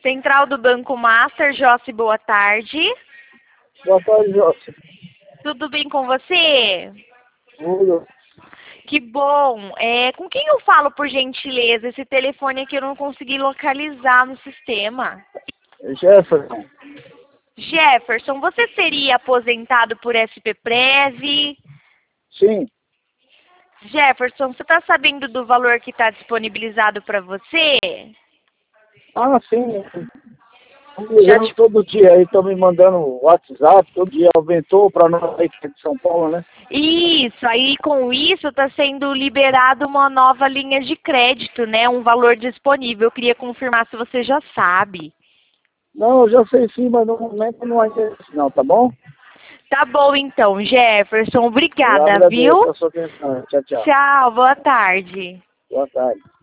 Central do Banco Master, Jossi, boa tarde. Boa tarde, Jossi. Tudo bem com você? Tudo. Que bom. Com quem eu falo, por gentileza? Esse telefone aqui eu não consegui localizar no sistema. Jefferson. Jefferson, você seria aposentado por SP-Prev? Sim. Jefferson, você está sabendo do valor que está disponibilizado para você? Ah, sim. Já Eu todo dia aí estão me mandando WhatsApp, todo dia aumentou para nós aí que é de São Paulo, né? Isso, aí com isso está sendo liberado uma nova linha de crédito, né? Um valor disponível. Eu queria confirmar se você já sabe. Não, eu já sei sim, mas no momento não há interesse não, tá bom? Tá bom então, Jefferson. Eu Obrigada, agradeço viu? a sua atenção. Tchau, tchau. Tchau, boa tarde. Boa tarde.